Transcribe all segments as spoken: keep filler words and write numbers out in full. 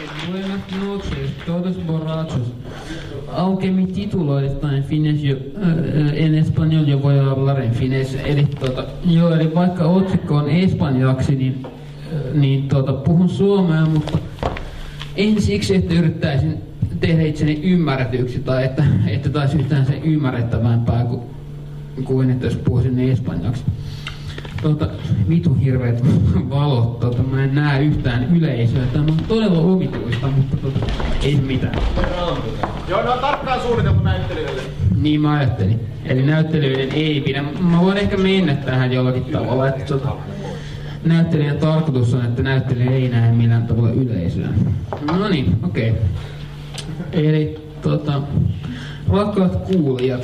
Buenas noches, todos borrachos. Aunque mi título está en finés, yo, äh, en español yo voy a hablar en finés. Eli, tota, joo, eli vaikka otsikko on espanjaksi, niin, äh, niin tota, puhun suomea, mutta en siksi, että yrittäisin tehdä itseni ymmärretyksi tai että, että taisi yhtään sen ymmärrettävämpää kuin, kuin että jos puhuisin espanjaksi. Tota, vitun hirveet valot, tota, mä en näe yhtään yleisöä. Tämä on todella omituista, mutta tota, ei mitään. Joo, ne on tarkkaan suunniteltu näyttelijöille. Niin mä ajattelin. Eli näyttelijöiden ei pidä. Mä voin ehkä mennä tähän jollakin tavalla, että tota, näyttelijän tarkoitus on, että näyttelijä ei näe millään tavalla yleisöä. No niin, okei. Okay. Eli tota, rakkaat kuulijat.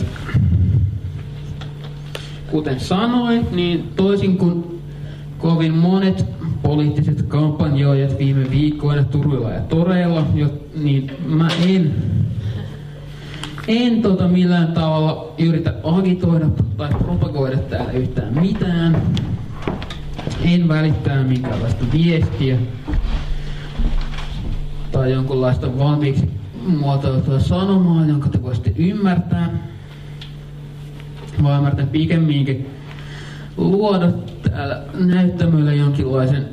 Kuten sanoin, niin toisin kuin kovin monet poliittiset kampanjoijat viime viikkoina Turuilla ja Toreilla, jo, niin mä en, en tota millään tavalla yritä agitoida tai propagoida täällä yhtään mitään. En välittää minkäänlaista viestiä tai jonkunlaista valmiiksi muotoiltua sanomaa, jonka te voisitte ymmärtää. Vaan ymmärtän pikemminkin luoda täällä näyttämöllä jonkinlaisen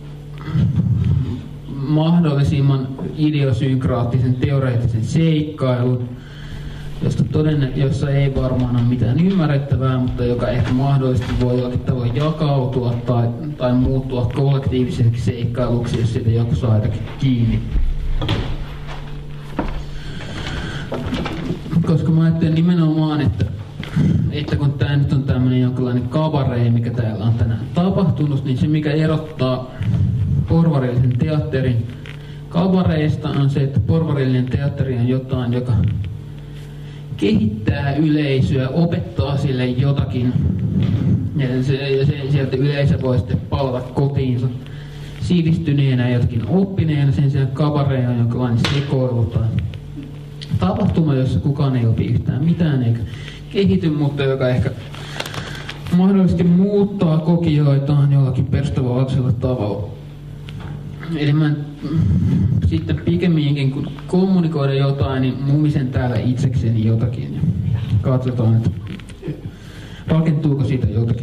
mahdollisimman idiosynkraattisen teoreettisen seikkailun, josta todenne, jossa ei varmaan ole mitään ymmärrettävää, mutta joka ehkä mahdollisesti voi jollakin tavoin jakautua tai, tai muuttua kollektiiviseksi seikkailuksi, jos siitä joku saa jotakin kiinni. Koska mä ajattelen nimenomaan, että että kun tää nyt on tämmönen jonkinlainen kabaree, mikä täällä on tänään tapahtunut, niin se mikä erottaa porvarillisen teatterin kabareista on se, että porvarillinen teatteri on jotain, joka kehittää yleisöä, opettaa sille jotakin ja, se, ja se, sieltä yleisö voi sitten palata kotiinsa sivistyneenä jotakin oppineena. Sen sijaan kabaree on jonkinlainen sekoilu tai tapahtuma, jossa kukaan ei opi yhtään mitään eikä kehity, mutta joka ehkä mahdollisesti muuttaa kokijoitaan jollakin perustavallisella tavalla. Eli mä sitten pikemminkin kun kommunikoida jotain, niin mumisen täällä itsekseni jotakin ja katsotaan, että rakentuuko siitä jotakin.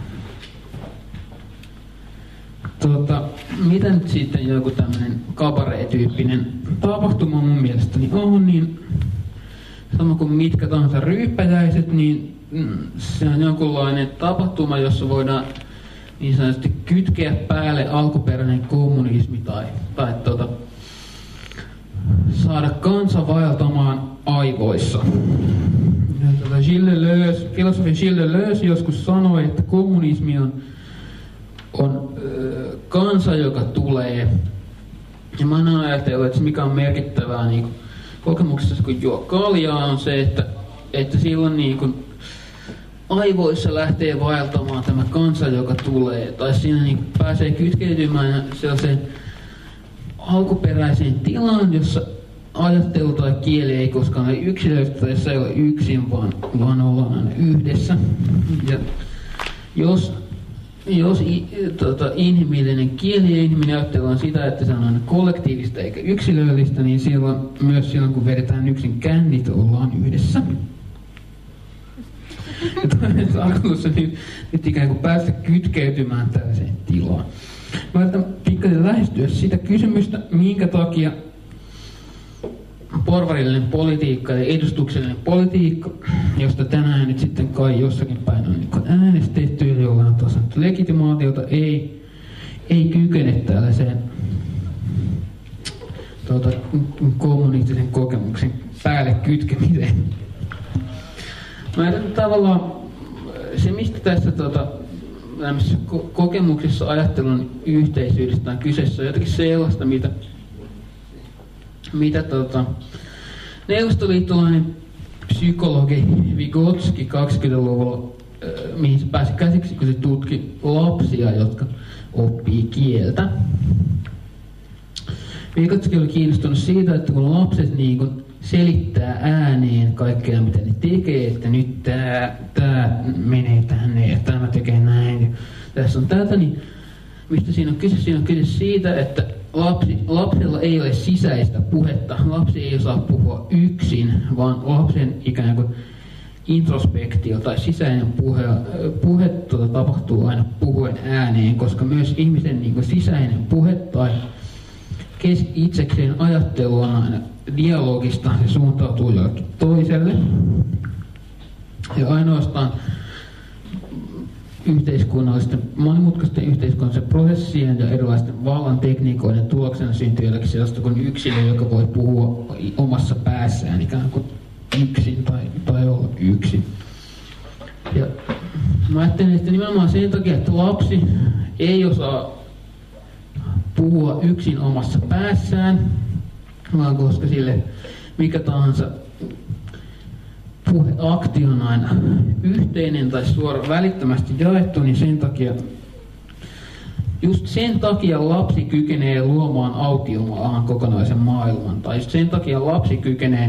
Tota, mitä nyt sitten joku tämmönen kabaree-tyyppinen tapahtuma mun mielestäni on, niin sama kuin mitkä tahansa ryyppäjäiset, niin se on jonkunlainen tapahtuma, jossa voidaan niin sanotusti kytkeä päälle alkuperäinen kommunismi tai, tai tuota, saada kansa vaeltamaan aivoissa. Tuota, Gilles Deleuze, filosofi Gilles Deleuze joskus sanoi, että kommunismi on, on ö, kansa, joka tulee. Ja mä oon ajatellut, että se mikä on merkittävää niin kokemuksessa, kun juo kaljaa, on se, että, että silloin niin kuin aivoissa lähtee vaeltamaan tämä kansa, joka tulee. Tai siinä niin pääsee kytkeytymään sellaiseen alkuperäiseen tilaan, jossa ajattelu tai kieli ei koskaan ole yksilöistä, jossa ei ole yksin, vaan, vaan ollaan aina yhdessä. Ja jos Jos i, tota, inhimillinen kieli ja inhimillinen ajattelu on sitä, että se on aina kollektiivista eikä yksilöllistä, niin silloin, myös silloin kun vedetään yksin kännit, ollaan yhdessä. Ja toinen tarkoitus on nyt, nyt ikään kuin päästä kytkeytymään tällaiseen tilaan. Mä yritän pikkasen lähestyä sitä kysymystä, minkä takia porvarillinen politiikka ja edustuksellinen politiikka, josta tänään nyt sitten kai jossakin päin on niin äänestetty ja jolla on taas legitimaatiota, ei, ei kykene tällaiseen tuota, kommunistisen kokemuksen päälle kytkemiseen. Mä ajattelin tavallaan se, mistä tässä tuota, ko- kokemuksessa ajattelun yhteisyydestä on kyseessä, on jotakin sellaista, mitä mitä tota, neuvostoliittolainen psykologi Vygotski kaksikymmentäluvulla, äh, mihin se pääsi käsiksi, kun se tutki lapsia, jotka oppii kieltä. Vygotski oli kiinnostunut siitä, että kun lapset niin kun selittää ääneen kaikkea, mitä ne tekee, että nyt tää, tää menee tänne ja tämä tekee näin ja tässä on tätä, niin mistä siinä on kyse? Siinä on kyse siitä, että lapsi, lapsella ei ole sisäistä puhetta. Lapsi ei osaa puhua yksin, vaan lapsen ikään kuin introspektio tai sisäinen puhe, puhe tuota, tapahtuu aina puhuen ääneen, koska myös ihmisen niin kuin sisäinen puhe tai kes, itsekseen ajattelu on aina dialogista, se suuntautuu jollekin toiselle. Ja ainoastaan yhteiskunnallisten, monimutkaisten yhteiskunnallisten prosessien ja erilaisten vallan tekniikoiden tuloksena syntyy jotakin sellaista kuin yksilö, joka voi puhua omassa päässään ikään kuin yksin tai, tai olla yksin. Ja mä ajattelen, että nimenomaan sen takia, että lapsi ei osaa puhua yksin omassa päässään, vaan koska sille mikä tahansa puheaktio on aina yhteinen tai suora välittömästi jaettu, niin sen takia, just sen takia lapsi kykenee luomaan autiomaahan kokonaisen maailman. Tai just sen takia lapsi kykenee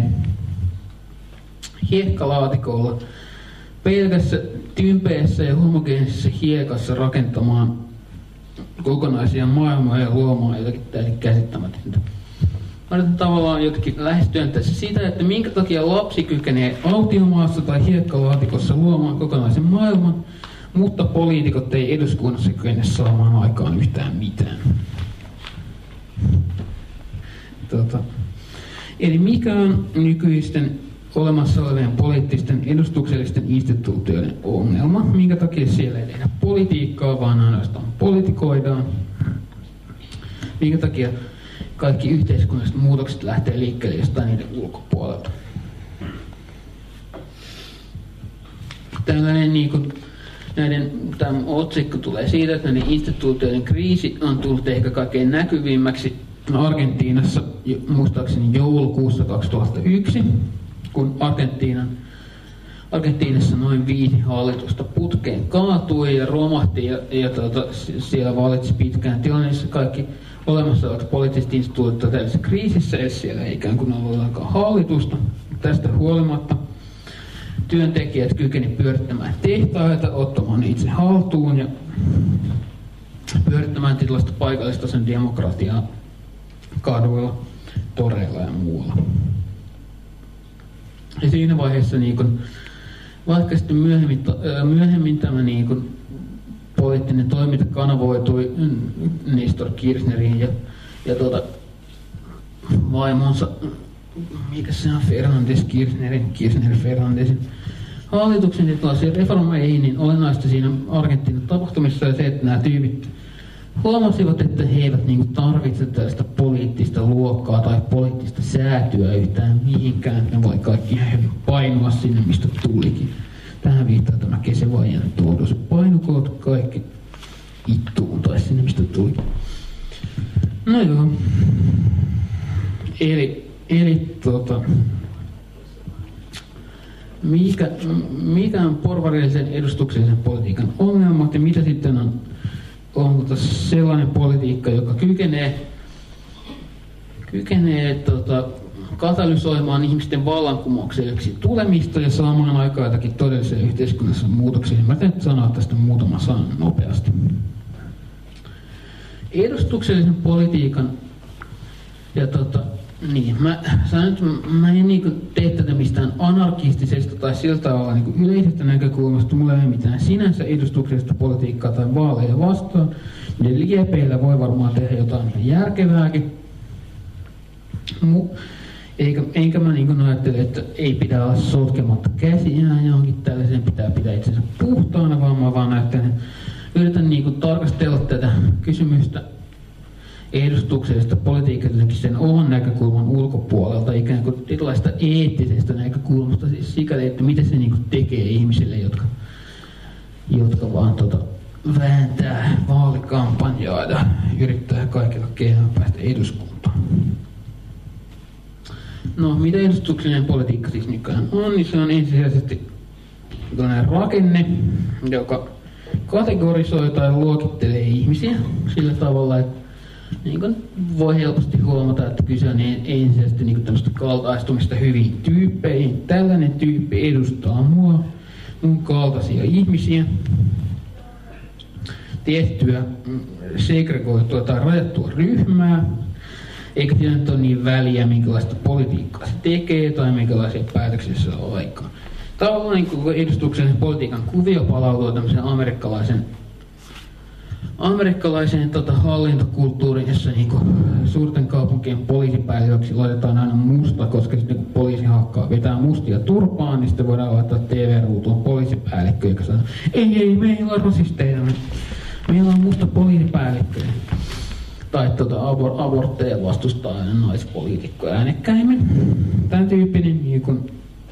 hiekkalaatikolla pelkässä tympeessä ja homogeenisessä hiekassa rakentamaan kokonaisia maailmaa ja luomaan jotakin täysin käsittämätöntä. Mä yritän tavallaan jotenkin lähestyä tässä sitä, että minkä takia lapsi kykenee autiomaassa tai hiekkalaatikossa luomaan kokonaisen maailman, mutta poliitikot ei eduskunnassa kykene saamaan aikaan yhtään mitään. Tota. Eli mikä on nykyisten olemassa olevien poliittisten edustuksellisten instituutioiden ongelma? Minkä takia siellä ei tehdä politiikkaa, vaan ainoastaan politikoidaan? Minkä takia kaikki yhteiskunnalliset muutokset lähtee liikkeelle jostain niiden ulkopuolelta? Tällainen niin kuin, näiden, tämä otsikko tulee siitä, että näiden instituutioiden kriisi on tullut ehkä kaikkein näkyvimmäksi Argentiinassa, muistaakseni joulukuussa kaksituhattayksi, kun Argentiinan, Argentiinassa noin viisi hallitusta putkeen kaatui ja romahti ja, ja tuota, siellä valitsi pitkään tilanteessa kaikki olemassa olevat poliittiset instituutiot tällaisessa kriisissä, ja siellä ei ikään kuin ollut ollenkaan hallitusta. Tästä huolimatta työntekijät kykenivät pyörittämään tehtaita, ottamaan itse haltuun ja pyörittämään tällaista paikallistason demokratiaa kaduilla, toreilla ja muualla. Ja siinä vaiheessa, niin kun, vaikka sitten myöhemmin, myöhemmin tämä niin kun, poliittinen toiminta kanavoitui Nestor Kirchneriin ja, ja tuota, vaimonsa, mikä se on, Fernandes Kirchnerin, Kirchner Fernandesin hallituksen ja tällaisiin reformeihin, niin olennaista siinä Argentiinan tapahtumissa ja se, että nämä tyypit huomasivat, että he eivät niin kuin tarvitse tällaista poliittista luokkaa tai poliittista säätyä yhtään mihinkään. Ne voi kaikki hyvin painua sinne, mistä tulikin. Tähän viittaa tämä Kesevajan tuodos. Painukoot kaikki ittuun tai sinne, mistä tulikin. No joo. Eli, eli tota, mikä, mikä on porvarillisen edustuksellisen politiikan ongelmat ja mitä sitten on on sellainen politiikka, joka kykenee, kykenee tota, katalysoimaan ihmisten vallankumoukselliseksi tulemista ja saamaan aikaan jotakin todellisia yhteiskunnassa muutoksia. Mä teen sanoa tästä muutaman sanan nopeasti. Edustuksellisen politiikan ja tota, niin, mä sanon, että mä en niinku tee tätä mistään anarkistisesta tai sillä tavalla niinku yleisestä näkökulmasta. Mulla ei ole mitään sinänsä edustuksellista politiikkaa tai vaaleja vastaan. Niiden liepeillä voi varmaan tehdä jotain järkevääkin. Eikä, enkä mä niinku ajattele, että ei pidä olla sotkematta käsiään johonkin tällaiseen, pitää pitää itsensä puhtaana, vaan mä vaan ajattelen, yritän niinku tarkastella tätä kysymystä edustuksellisesta politiikasta jotenkin sen oman näkökulman ulkopuolelta, ikään kuin erilaista eettisestä näkökulmasta, siis sikäli, että mitä se niinku tekee ihmisille, jotka, jotka vaan tota, vääntää vaalikampanjaa ja yrittää kaikilla keinoilla päästä eduskuntaan. No, mitä edustuksellinen politiikka siis nykyään on, niin se on ensisijaisesti rakenne, joka kategorisoi tai luokittelee ihmisiä sillä tavalla, että niin kuin voi helposti huomata, että kyse on ensisijaisesti niin tämmöistä kaltaistumista hyviin tyyppeihin. Tällainen tyyppi edustaa mua, mun kaltaisia ihmisiä. tiettyä segregoitua tai rajattua ryhmää, eikä siinä nyt ole niin väliä, minkälaista politiikkaa se tekee tai minkälaisia päätöksiä se on aikaan. Tavallaan niin edustuksellisen politiikan kuvio palautuu tämmöisen amerikkalaisen, amerikkalaiseen tota, hallintokulttuuriin, jossa niin suurten kaupunkien poliisipäälliköksi laitetaan aina musta, koska sitten kun poliisi hakkaa vetää mustia turpaan, niin sitten voidaan laittaa T V-ruutuun poliisipäällikkö, joka sanoo, ei, ei, meillä on rasisteja, meillä on musta poliisipäällikkö. Tai tuota, abor- abortteja vastustaa aina naispoliitikkoja äänekkäimmin. Tämän tyyppinen niin kuin,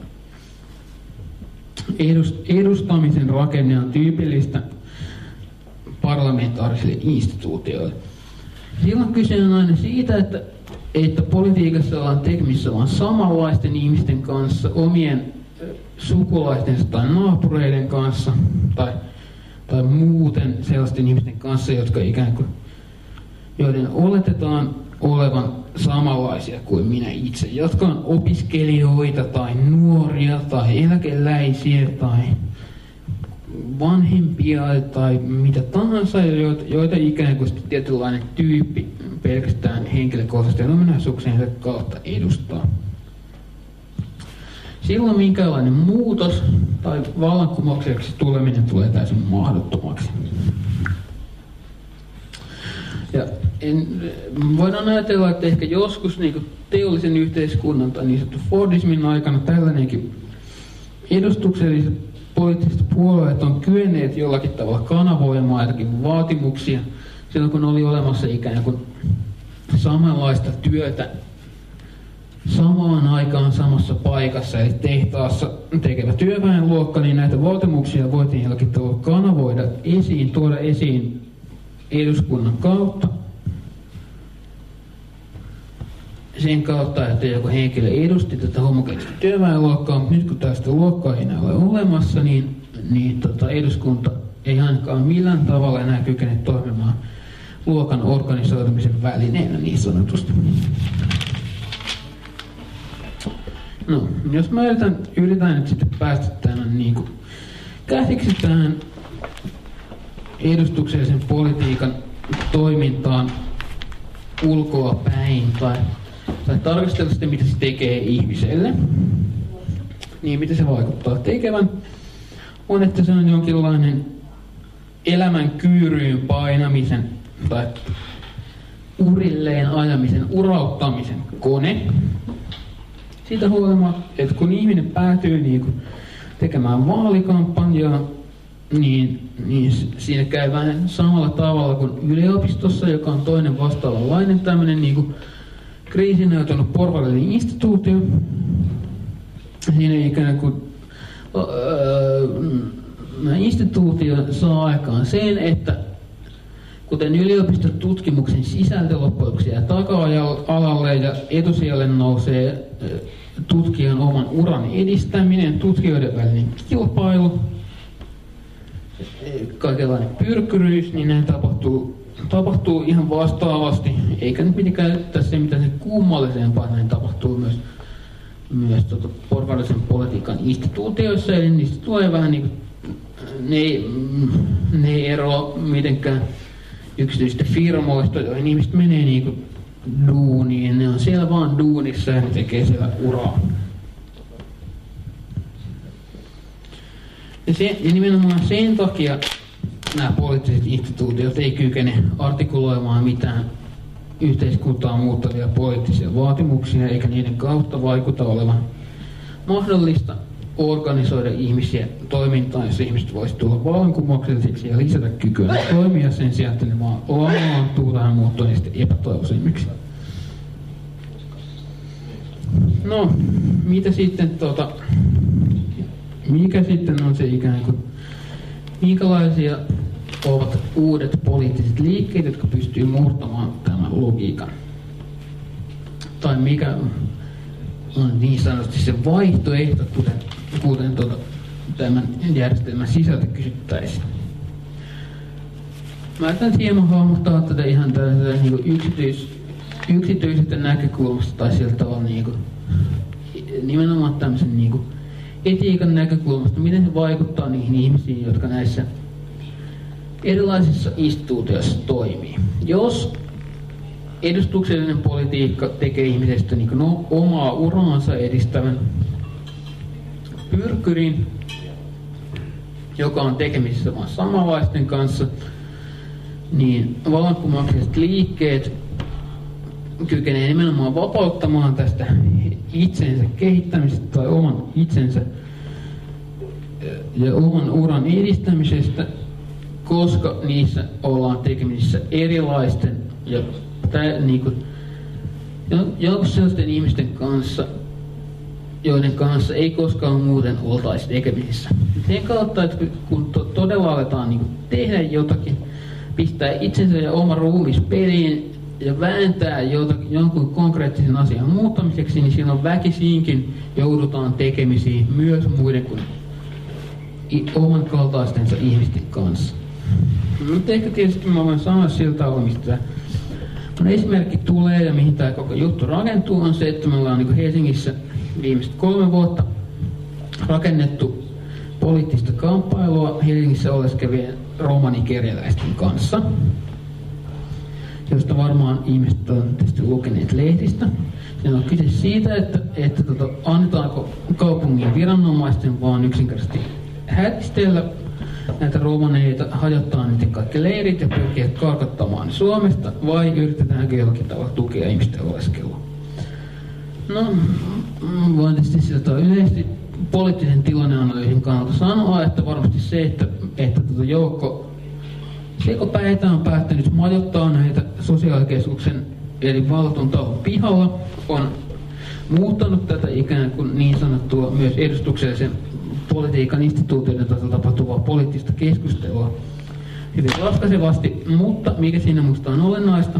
edust- edustamisen rakenne on tyypillistä parlamentaarisille instituutioille. Silloin kyse on aina siitä, että, että politiikassa ollaan tekemissä vaan samanlaisten ihmisten kanssa, omien sukulaistensa tai naapureiden kanssa, tai, tai muuten sellaisten ihmisten kanssa, jotka ikään kuin joiden oletetaan olevan samanlaisia kuin minä itse, jotka on opiskelijoita tai nuoria tai eläkeläisiä tai vanhempia tai mitä tahansa, joita, joita ikään kuin tietynlainen tyyppi pelkästään henkilökohtaisesti ominaisuuksiensa kautta edustaa. Silloin minkälainen muutos tai vallankumoukseksi tuleminen tulee täysin mahdottomaksi. Ja en, voidaan ajatella, että ehkä joskus niin teollisen yhteiskunnan tai niin sanottu Fordismin aikana tällainenkin edustukselliset poliittiset puolueet on kyenneet jollakin tavalla kanavoimaan jotakin vaatimuksia silloin, kun oli olemassa ikään kuin samanlaista työtä samaan aikaan samassa paikassa, eli tehtaassa tekevä työväenluokka, niin näitä vaatimuksia voitiin jollakin tavalla kanavoida esiin, tuoda esiin eduskunnan kautta. Sen kautta, että joku henkilö edusti tätä homogeenista työväenluokkaa, mutta nyt kun tästä luokkaa ei enää ole olemassa, niin, niin tota, eduskunta ei ainakaan millään tavalla enää kykene toimimaan luokan organisoitumisen välineenä niin sanotusti. No, jos mä yritän, yritän nyt sitten päästä tämän niin kuin käsiksi tähän edustuksellisen politiikan toimintaan ulkoa päin tai, tai tarkastella sitä, mitä se tekee ihmiselle, niin mitä se vaikuttaa tekevän, on, että se on jonkinlainen elämän kyyryyn painamisen tai urilleen ajamisen, urauttamisen kone. Siitä huolimatta, että kun ihminen päätyy niin kuin tekemään vaalikampanjaa, niin, niin siinä käy vähän samalla tavalla kuin yliopistossa, joka on toinen vastaavanlainen tämmöinen niin kuin kriisinäytönyt porvarillinen instituutio. Siinä ikään kuin öö, instituutio saa aikaan sen, että kuten yliopistotutkimuksen sisältö loppujen lopuksi jää taka-alalle ja etusijalle nousee tutkijan oman uran edistäminen, tutkijoiden välinen kilpailu, kaikenlainen pyrkyryys, niin näin tapahtuu, tapahtuu ihan vastaavasti, eikä nyt piti käyttää se, mitä se kummallisempaa, näin tapahtuu myös, myös tota, porvarillisen politiikan instituutioissa, eli niistä tulee vähän niin kuin, ne ei, ne ei eroa mitenkään yksityisistä firmoista, joihin ihmiset menee niin kuin duuniin, ne on siellä vaan duunissa ja ne tekee siellä uraa. Ja, se, ja nimenomaan sen takia nämä poliittiset instituutiot ei kykene artikuloimaan mitään yhteiskuntaa muuttavia poliittisia vaatimuksia, eikä niiden kautta vaikuta olevan mahdollista organisoida ihmisiä toimintaan, jos ihmiset voisivat tulla vallankumouksellisiksi ja lisätä kykyä toimia sen sijaan, että ne vaan lamaantuu tähän muuttua niistä epätoivoisemmiksi. No, mitä sitten tota, mikä sitten on se ikään kuin, minkälaisia ovat uudet poliittiset liikkeet, jotka pystyy murtamaan tämän logiikan? Tai mikä on niin sanotusti se vaihtoehto, kuten, kuten tuota, tämän järjestelmän sisältö kysyttäisiin. Mä yritän hieman hahmottaa tätä ihan tällaisesta niin yksityis, yksityisestä näkökulmasta tai sieltä tavalla niin kuin, nimenomaan tämmöisen niin kuin etiikan näkökulmasta, miten se vaikuttaa niihin ihmisiin, jotka näissä erilaisissa instituutioissa toimii. Jos edustuksellinen politiikka tekee ihmisestä niin no, omaa uraansa edistävän pyrkyrin, joka on tekemisissä vain samanlaisten kanssa, niin vallankumoukselliset liikkeet kykenee nimenomaan vapauttamaan tästä itsensä kehittämisestä tai oman itsensä ja oman uran edistämisestä, koska niissä ollaan tekemisissä erilaisten ja tää, niinku, jonkun sellaisten ihmisten kanssa, joiden kanssa ei koskaan muuten oltaisi tekemisissä. Sen kautta, että kun to, todella aletaan niinku tehdä jotakin, pistää itsensä ja oma ruumis peliin ja vääntää jotakin, jonkun konkreettisen asian muuttamiseksi, niin silloin väkisinkin joudutaan tekemisiin myös muiden kuin oman kaltaistensa ihmisten kanssa. Mutta ehkä tietysti mä voin sanoa siltä tavalla, mistä esimerkki tulee ja mihin tämä koko juttu rakentuu, on se, että me ollaan niin Helsingissä viimeiset kolme vuotta rakennettu poliittista kamppailua Helsingissä oleskevien romanikerjäläisten kanssa, josta varmaan ihmiset on tietysti lukeneet lehdistä. Siinä on kyse siitä, että, että tota, annetaanko kaupungin viranomaisten vaan yksinkertaisesti hätistellä näitä romaneita, hajottaa niiden kaikki leirit ja pyrkiä karkottamaan Suomesta, vai yritetäänkö jollakin tavalla tukea ihmisten oleskelua? No, voin tietysti sieltä yleisesti poliittisen tilanneanalyysin kannalta sanoa, että varmasti se, että, että tuota joukko sekopäitä on päättänyt majoittaa näitä sosiaalikeskuksen eli vallatun talon pihalla, on muuttanut tätä ikään kuin niin sanottua myös edustuksellisen politiikan instituutioiden tasolla tapahtuvaa poliittista keskustelua hyvin ratkaisevasti, mutta mikä siinä musta on olennaista,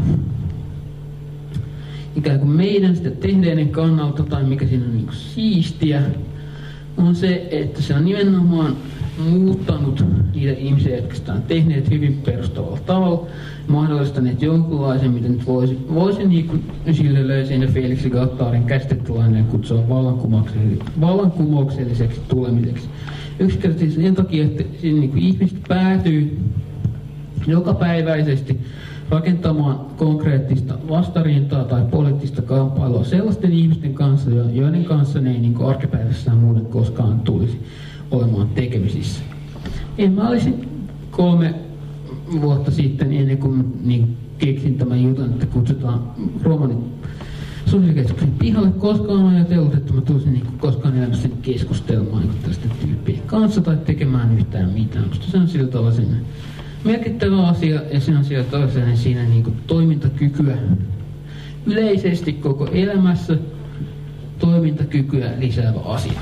ikään kuin meidän sitä tehneiden kannalta tai mikä siinä on niin kuin siistiä, on se, että se on nimenomaan muuttanut niitä ihmisiä, jotka sitä on tehneet hyvin perustavalla tavalla, mahdollistaneet jonkunlaisen, mitä nyt voisi, voisi niin kuin Gilles Deleuzen ja Félix Gattaarin käsitetilainen kutsua vallankumoukselliseksi, vallankumoukselliseksi tulemiseksi. Yksinkertaisesti sen takia, että siinä niin kuin ihmiset päätyy jokapäiväisesti rakentamaan konkreettista vastarintaa tai poliittista kamppailua sellaisten ihmisten kanssa, joiden kanssa ne ei niin kuin arkipäivässään muuten koskaan tulisi olemaan tekemisissä. En mä olisi kolme vuotta sitten, ennen kuin niin keksin tämän jutun, että kutsutaan romanit sosiaalikeskuksen pihalle, koskaan ajatellut, että mä tulisin niin koskaan elämässä keskustelemaan niin tällaisten tyyppien kanssa tai tekemään yhtään mitään. Musta se on sillä tavalla merkittävä asia ja se on sillä tavalla siinä niin kuin toimintakykyä yleisesti koko elämässä toimintakykyä lisäävä asia.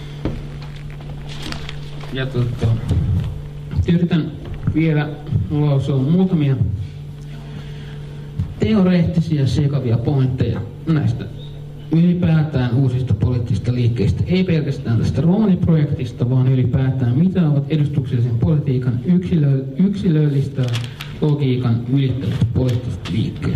Ja tuota, yritän vielä lausua muutamia teoreettisia sekavia pointteja näistä ylipäätään uusista poliittisista liikkeistä, ei pelkästään tästä romaniprojektista, vaan ylipäätään mitä ovat edustuksellisen politiikan yksilö, yksilöllistä logiikan ylittävät poliittiset liikkeet.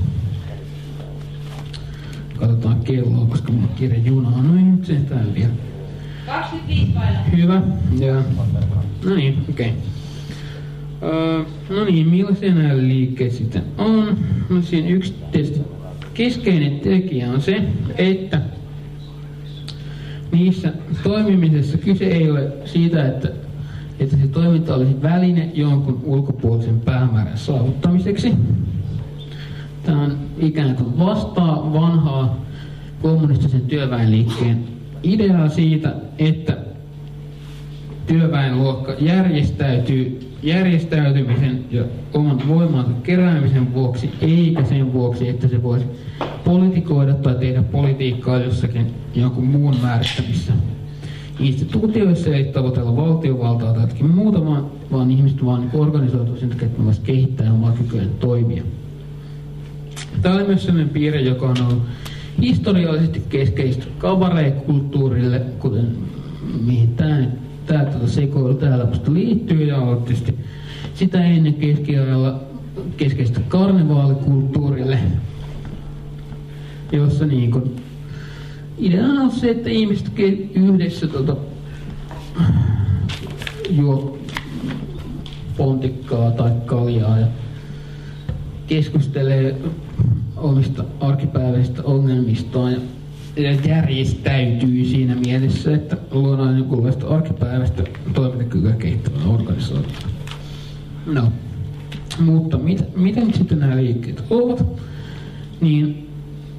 Katsotaan kelloa, koska mun kirja juna on noin nyt sentään vielä. kaksikymmentäviisi painaa. Hyvä. Ja, no niin, okei. Okay. Öö, no niin, millaisia nämä liikkeet sitten on? No siinä yksi tietysti keskeinen tekijä on se, että niissä toimimisessa kyse ei ole siitä, että, että se toiminta olisi väline jonkun ulkopuolisen päämäärän saavuttamiseksi. Tämä on ikään kuin vastaa vanhaa kommunistisen työväenliikkeen ideaa siitä, että työväenluokka järjestäytyy järjestäytymisen ja oman voimansa keräämisen vuoksi, eikä sen vuoksi, että se voisi politikoida tai tehdä politiikkaa jossakin jonkun muun määrittämissä instituutioissa, ei tavoitella valtiovaltaa tai jotakin muuta, vaan, vaan ihmiset vaan niin organisoituu sen takia, että ne voisivat kehittää omaa kykyään toimia. Tämä oli myös sellainen piirre, joka on ollut historiallisesti keskeistä kabarekulttuurille, kuten mihin tämä nyt Tämä tuota sekoilu täällä musta liittyy ja on tietysti sitä ennen keskiajalla keskeistä karnevaalikulttuurille, jossa niin kun ideana on se, että ihmiset yhdessä tuota, juo, pontikkaa tai kaljaa ja keskustelee omista arkipäiväisistä ongelmistaan ja järjestäytyy siinä mielessä, että luodaan jonkunlaista arkipäiväistä toimintakykyä kehittävää organisaatiota. No, mutta mit, miten sitten nämä liikkeet ovat, niin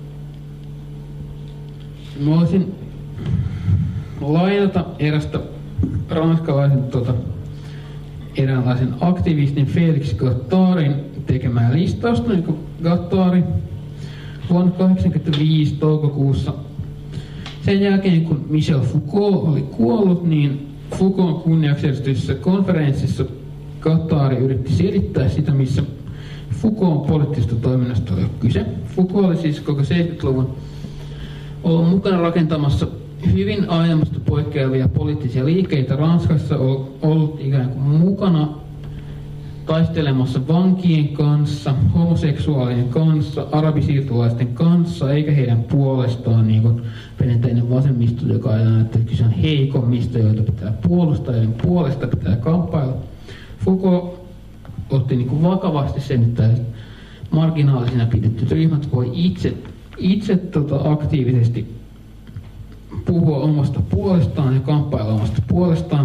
mä voisin lainata erästä ranskalaisen tota, eräänlaisen aktivistin Félix Gattarin tekemää listausta, niin kuin Gattari vuonna tuhatyhdeksänsataakahdeksankymmentäviisi toukokuussa. Sen jälkeen, kun Michel Foucault oli kuollut, niin Foucaultin kunniaksi järjestetyssä konferenssissa Gattari yritti selittää sitä, missä Foucaultin poliittisesta toiminnasta oli kyse. Foucault oli siis koko seitsemänkymmentäluvun ollut mukana rakentamassa hyvin aiemmasta poikkeavia poliittisia liikkeitä. Ranskassa on ollut ikään kuin mukana taistelemassa vankien kanssa, homoseksuaalien kanssa, arabisiirtolaisten kanssa, eikä heidän puolestaan niin kuin perinteinen vasemmisto, joka ajaa, että kyse on heikommista, joita pitää puolustaa, joiden puolesta pitää kamppailla. Foucault otti niin kuin vakavasti sen, että marginaalisina pidettyt ryhmät voi itse, itse tota, aktiivisesti puhua omasta puolestaan ja kamppailla omasta puolestaan.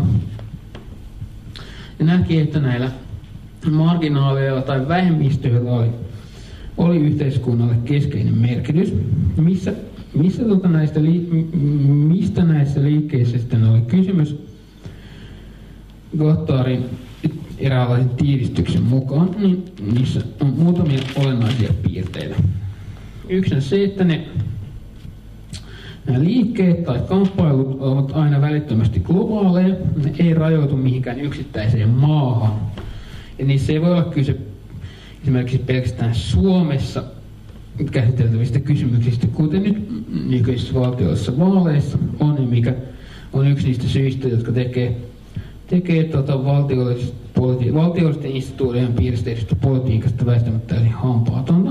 Ja näki, että näillä marginaaleilla tai vähemmistöillä oli, oli yhteiskunnalle keskeinen merkitys. Missä, missä tota näistä li, mistä näissä liikkeissä sitten oli kysymys? Gattarin eräänlaisen tiivistyksen mukaan, niin niissä on muutamia olennaisia piirteitä. Yksi on se, että ne nämä liikkeet tai kamppailut ovat aina välittömästi globaaleja, ne ei rajoitu mihinkään yksittäiseen maahan. Ja niissä ei voi olla kyse esimerkiksi pelkästään Suomessa käsiteltävistä kysymyksistä, kuten nyt nykyisissä valtiollisissa vaaleissa on, ja mikä on yksi niistä syistä, jotka tekee, tekee tuota valtiollisista politi- valtiollisten instituutioiden piiristä tehdystä politiikasta väistämättä täysin hampaatonta.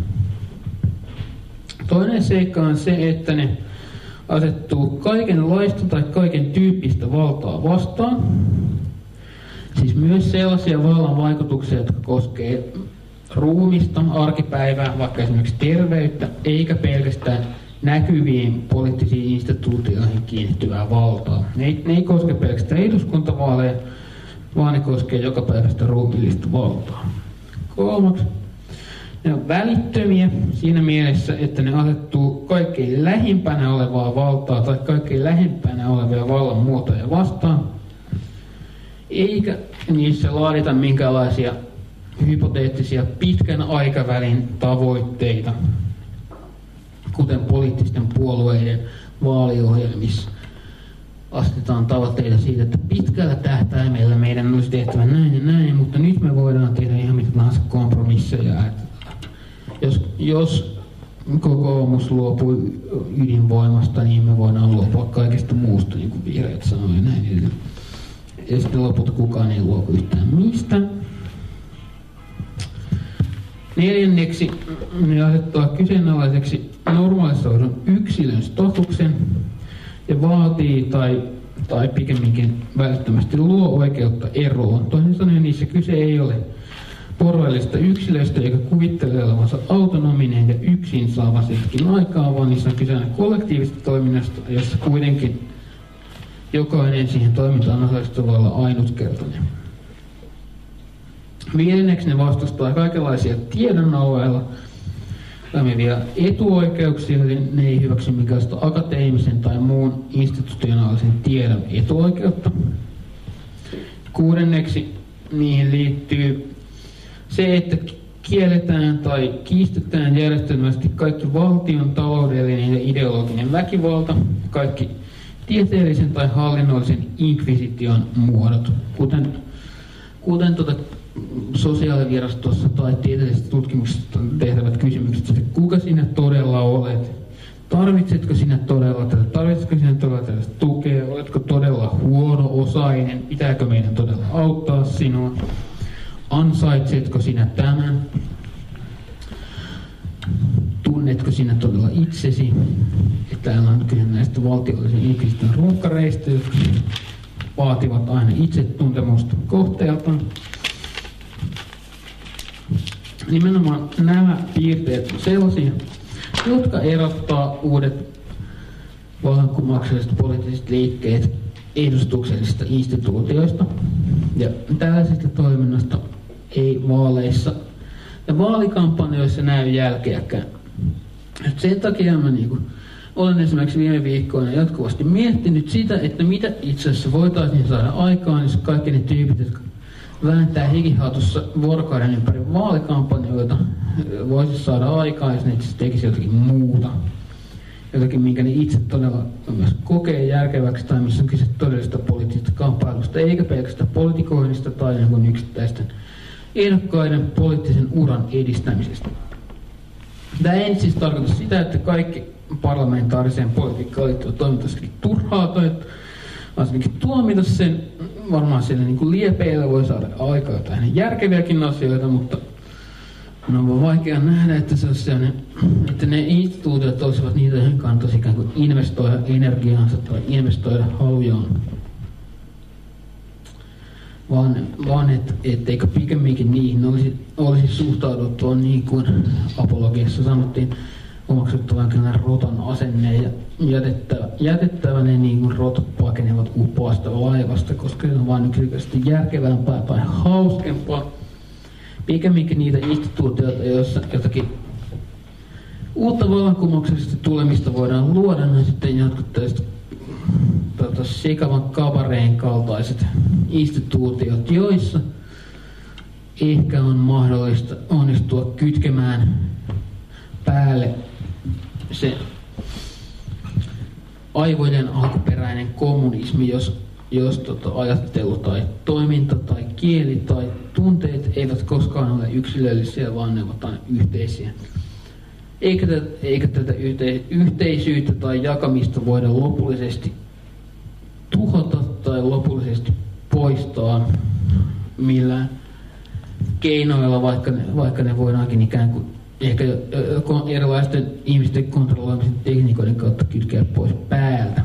Toinen seikka on se, että ne asettuu kaikenlaista tai kaiken tyyppistä valtaa vastaan. Siis myös sellaisia vallan vaikutuksia, jotka koskee ruumista, arkipäivää, vaikka esimerkiksi terveyttä, eikä pelkästään näkyviin poliittisiin instituutioihin kiinnittyvää valtaa. Ne ei, ne ei koske pelkästään eduskuntavaaleja, vaan ne koskee jokapäiväistä ruumiillista valtaa. Kolmaksi, ne on välittömiä siinä mielessä, että ne asettuu kaikkein lähimpänä olevaa valtaa tai kaikkein lähimpänä olevia vallan muotoja vastaan, eikä niissä laadita minkäänlaisia hypoteettisia pitkän aikavälin tavoitteita, kuten poliittisten puolueiden vaaliohjelmissa asetetaan tavoitteita siitä, että pitkällä tähtäimellä meidän olisi tehtävä näin ja näin, mutta nyt me voidaan tehdä ihan mitä tahansa kompromisseja. Jos, jos kokoomus luopui ydinvoimasta, niin me voidaan luopua kaikesta muusta, niin kuin vihreät sanoi ja näin. Ja sitten lopulta kukaan ei luopu yhtään mistään. Neljänneksi ne asettaa kyseenalaiseksi normalisoidun yksilön statuksen ja vaatii tai, tai pikemminkin välittömästi luo oikeutta eroon. Toisin sanoen niissä kyse ei ole porvallisesta yksilöstä, joka kuvittelee olevansa autonominen ja yksin saavansa jotkin aikaa, vaan niissä on kyse aina kollektiivista toiminnasta, jossa kuitenkin jokainen siihen toimintaan osallistuva olla ainutkertainen. Viidenneksi ne vastustaa kaikenlaisia tiedon alueella toimivia etuoikeuksia, eli ne ei hyväksy minkäänlaista akateemisen tai muun institutionaalisen tiedon etuoikeutta. Kuudenneksi niihin liittyy se, että kielletään tai kiistetään järjestelmästi kaikki valtion taloudellinen ja ideologinen väkivalta, kaikki tieteellisen tai hallinnollisen inkvisition muodot, kuten, kuten tuota sosiaalivirastossa tai tieteellisessä tutkimuksessa tehtävät kysymykset, että kuka sinä todella olet, tarvitsetko sinä todella tätä, tarvitsetko sinä todella tällaista tukea, oletko todella huono-osainen, pitääkö meidän todella auttaa sinua, ansaitsetko sinä tämän, tunnetko sinä todella itsesi, että täällä on kyllä näistä valtiollisen inkvisition runkkareista, jotka vaativat aina itsetuntemusta kohteeltaan. nimenomaan nämä piirteet on sellaisia, jotka erottaa uudet vallankumoukselliset poliittiset liikkeet edustuksellisista instituutioista. Ja tällaisesta toiminnasta ei vaaleissa ja vaalikampanjoissa näy jälkeäkään. Sen takia mä niinku olen esimerkiksi viime viikkoina jatkuvasti miettinyt sitä, että mitä itse asiassa voitaisiin saada aikaan, jos kaikki ne tyypit, jotka vääntää hikihatussa vuorokauden ympäri vaalikampanjoita, voisi saada aikaan, jos ne itse tekisi jotakin muuta. Jotakin, minkä ne itse todella myös kokee järkeväksi tai missä on kyse todellisesta poliittisesta kamppailusta, eikä pelkästään politikoinnista tai jonkun yksittäisten ehdokkaiden poliittisen uran edistämisestä. Tämä ei siis tarkoita sitä, että kaikki parlamentaariseen politiikkaan liittyvät toiminta olisikin turhaa tai ainakin tuomita sen. Varmaan siellä niin kuin liepeillä voi saada aikaa jotain järkeviäkin asioita, mutta on vaikea nähdä, että, se olisi että ne instituutiot olisivat niitä, joihin kannattaisi ikään kuin investoida energiaansa tai investoida halujaan. Vaan, vaan et, etteikö pikemminkin niihin olisi, olisi suhtauduttua niin kuin apologiassa sanottiin, omaksuttavan kyllä rotan asenne ja jätettävä, jätettävä ne niin kuin rotat pakenevat uppoasta laivasta, koska se on vain yksinkertaisesti järkevämpää tai hauskempaa. Pikemminkin niitä instituutioita, joissa jotakin uutta vallankumouksellista tulemista voidaan luoda, niin sitten jotkut tästä tota, sekavan kabareen kaltaiset instituutiot, joissa ehkä on mahdollista onnistua kytkemään päälle se aivojen alkuperäinen kommunismi, jos, jos tota, ajattelu tai toiminta tai kieli tai tunteet eivät koskaan ole yksilöllisiä, vaan ne ovat aina yhteisiä. Eikä tätä, eikä tätä yhteis- yhteisyyttä tai jakamista voida lopullisesti tuhota tai lopullisesti poistaa millään keinoilla, vaikka ne, vaikka ne voidaankin ikään kuin ehkä erilaisten ihmisten kontrolloimisen tekniikoiden kautta kytkeä pois päältä.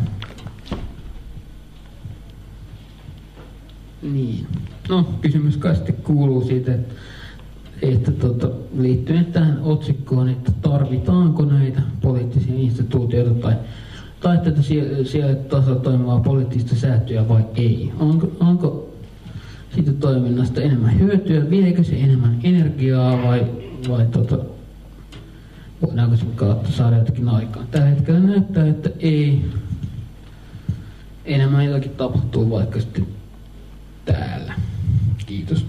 Niin. No, kysymys kai sitten kuuluu siitä, että, että tota, liittyen tähän otsikkoon, että tarvitaanko näitä poliittisia instituutioita tai, tai tätä siellä, siellä tasolla toimivaa poliittista säätöä vai ei. Onko, onko siitä toiminnasta enemmän hyötyä, viekö se enemmän energiaa vai, vai tota, voidaanko sen kautta saada jotakin aikaan. Tällä hetkellä näyttää, että ei. Enemmän jotakin tapahtuu vaikka sitten täällä. Kiitos.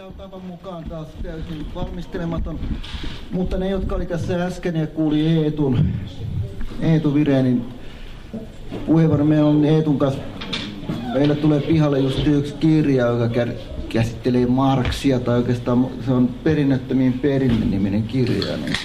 Tämä on tavan mukaan taas täysin valmistelematon, mutta ne, jotka oli tässä äsken ja kuuli Eetun, Eetu Virenin puheenvuoron, meillä on Eetun kanssa, meillä tulee pihalle just yksi kirja, joka käsittelee Marxia, tai oikeastaan se on Perinnöttömien perinne-niminen kirja. Niin